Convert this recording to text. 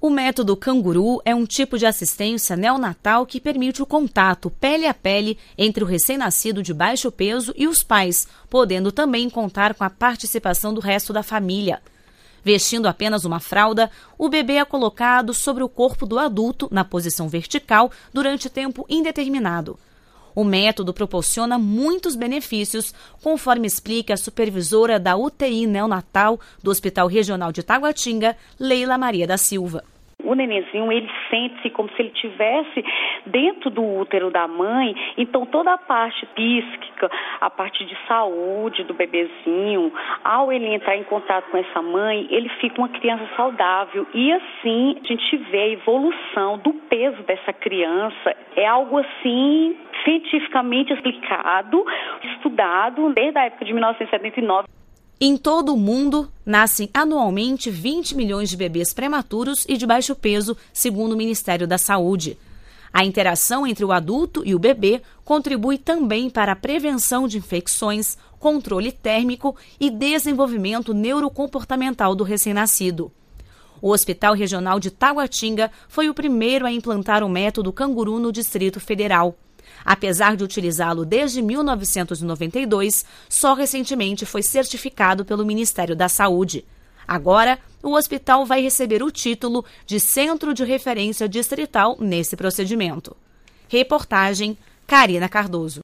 O método canguru é um tipo de assistência neonatal que permite o contato pele a pele entre o recém-nascido de baixo peso e os pais, podendo também contar com a participação do resto da família. Vestindo apenas uma fralda, o bebê é colocado sobre o corpo do adulto na posição vertical durante tempo indeterminado. O método proporciona muitos benefícios, conforme explica a supervisora da UTI neonatal do Hospital Regional de Taguatinga, Leila Maria da Silva. O nenenzinho, ele sente-se como se ele estivesse dentro do útero da mãe, então toda a parte psíquica, a parte de saúde do bebezinho, ao ele entrar em contato com essa mãe, ele fica uma criança saudável e assim a gente vê a evolução do peso dessa criança. É algo assim cientificamente explicado, estudado desde a época de 1979. Em todo o mundo, nascem anualmente 20 milhões de bebês prematuros e de baixo peso, segundo o Ministério da Saúde. A interação entre o adulto e o bebê contribui também para a prevenção de infecções, controle térmico e desenvolvimento neurocomportamental do recém-nascido. O Hospital Regional de Taguatinga foi o primeiro a implantar o método canguru no Distrito Federal. Apesar de utilizá-lo desde 1992, só recentemente foi certificado pelo Ministério da Saúde. Agora, o hospital vai receber o título de Centro de Referência Distrital nesse procedimento. Reportagem Karina Cardoso.